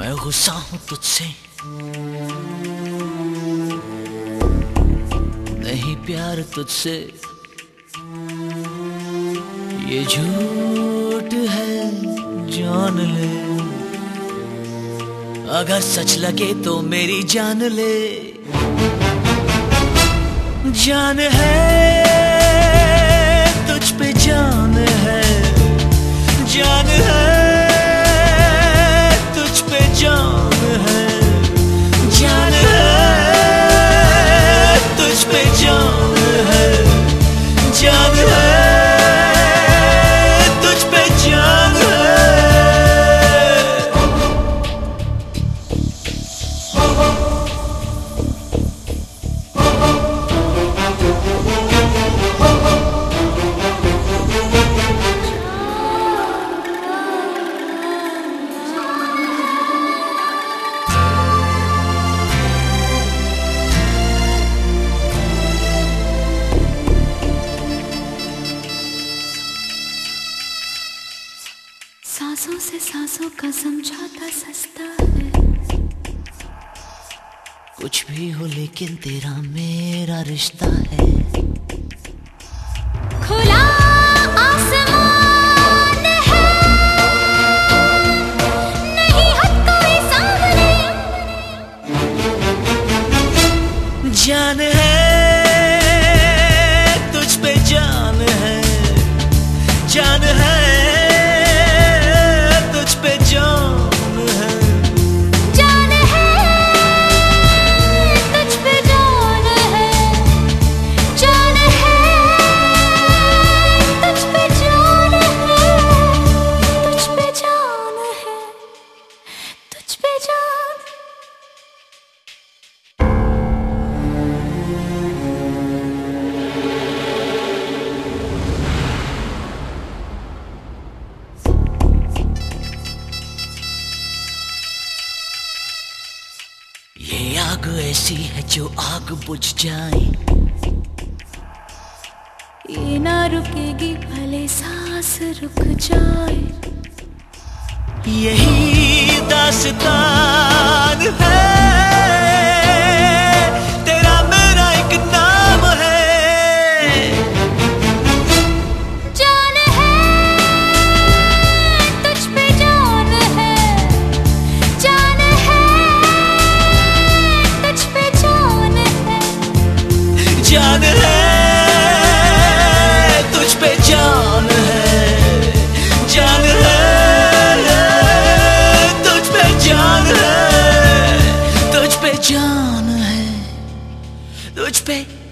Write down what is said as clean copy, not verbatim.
मैं गुस्सा हूं तुझसे, नहीं प्यार तुझसे, ये झूठ है जान ले। अगर सच लगे तो मेरी जान ले। जान है तुझ पे जान है, जान है तुझ पे जान है, जान है तुझ पे जान है, जान है तुझ पे जान है। सांसों से सांसों का समझौता सस्ता है। कुछ भी हो लेकिन तेरा मेरा रिश्ता है। खुला आसमान है, नहीं हद कोई सामने। जान है तुझ पे जान है, जान है ये आग ऐसी है जो आग बुझ जाए, ये ना रुकेगी भले सांस रुक जाए। यही दास्तान है, तेरा मेरा एक नाम है। जान है तुझ पे जान है, जान है तुझ पे जान है, जान है तुझ पे जान है, जान है तुझ पे जान है, तुझ पे जान है, तुझ पे